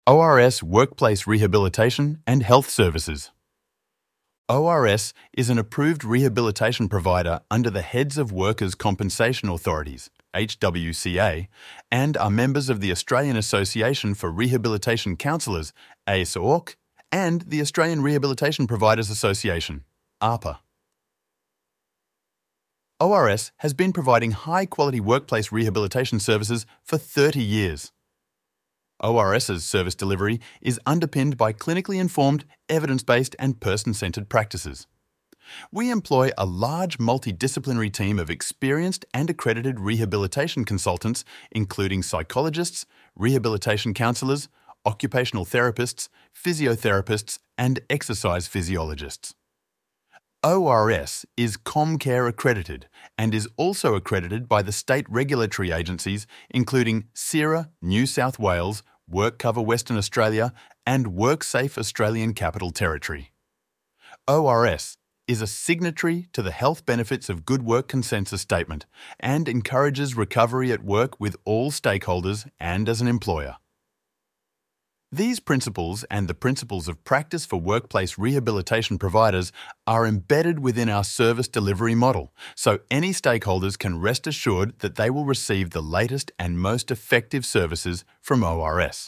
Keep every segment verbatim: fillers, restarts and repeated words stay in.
O R S Workplace Rehabilitation and Health Services. O R S is an approved rehabilitation provider under the Heads of Workers' Compensation Authorities, H W C A, and are members of the Australian Association for Rehabilitation Counsellors, A S O R C, and the Australian Rehabilitation Providers Association, A R P A. O R S has been providing high-quality workplace rehabilitation services for thirty years. ORS's service delivery is underpinned by clinically informed, evidence-based and person-centred practices. We employ a large multidisciplinary team of experienced and accredited rehabilitation consultants, including psychologists, rehabilitation counsellors, occupational therapists, physiotherapists and exercise physiologists. O R S is Comcare accredited and is also accredited by the state regulatory agencies including CERA, New South Wales, WorkCover Western Australia and WorkSafe Australian Capital Territory. O R S is a signatory to the Health Benefits of Good Work Consensus Statement and encourages recovery at work with all stakeholders and as an employer. These principles and the principles of practice for workplace rehabilitation providers are embedded within our service delivery model, so any stakeholders can rest assured that they will receive the latest and most effective services from O R S.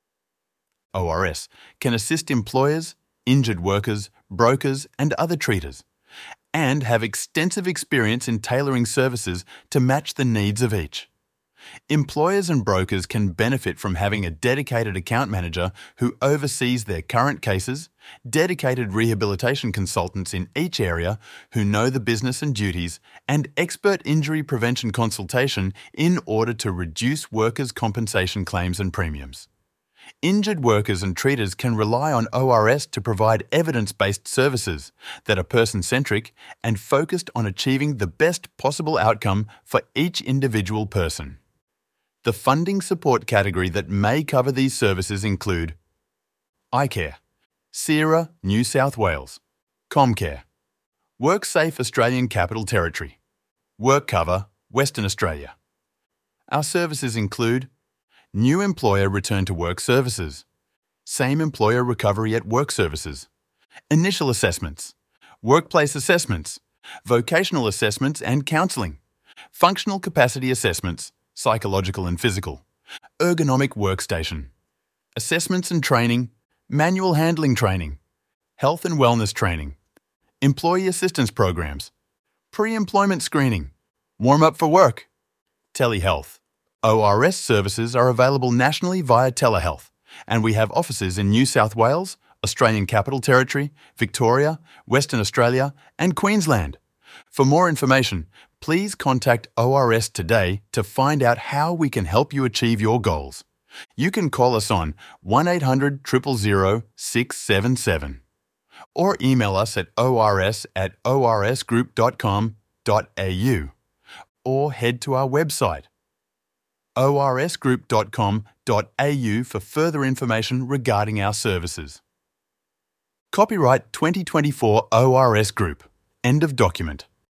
O R S can assist employers, injured workers, brokers and other treaters, and have extensive experience in tailoring services to match the needs of each. Employers and brokers can benefit from having a dedicated account manager who oversees their current cases, dedicated rehabilitation consultants in each area who know the business and duties, and expert injury prevention consultation in order to reduce workers' compensation claims and premiums. Injured workers and treaters can rely on O R S to provide evidence-based services that are person-centric and focused on achieving the best possible outcome for each individual person. The funding support category that may cover these services include iCare, CERA, New South Wales, Comcare, WorkSafe Australian Capital Territory, WorkCover, Western Australia. Our services include New Employer Return to Work Services, Same Employer Recovery at Work Services, Initial Assessments, Workplace Assessments, Vocational Assessments and Counselling, Functional Capacity Assessments, Psychological and Physical, Ergonomic Workstation, Assessments and Training, Manual Handling Training, Health and Wellness Training, Employee Assistance Programs, Pre-Employment Screening, Warm-Up for Work, Telehealth. O R S services are available nationally via telehealth, and we have offices in New South Wales, Australian Capital Territory, Victoria, Western Australia and Queensland. For more information, please contact O R S today to find out how we can help you achieve your goals. You can call us on one eight hundred, zero zero zero, six seven seven or email us at ors at orsgroup dot com dot a u or head to our website orsgroup dot com dot a u for further information regarding our services. Copyright twenty twenty-four O R S Group. End of document.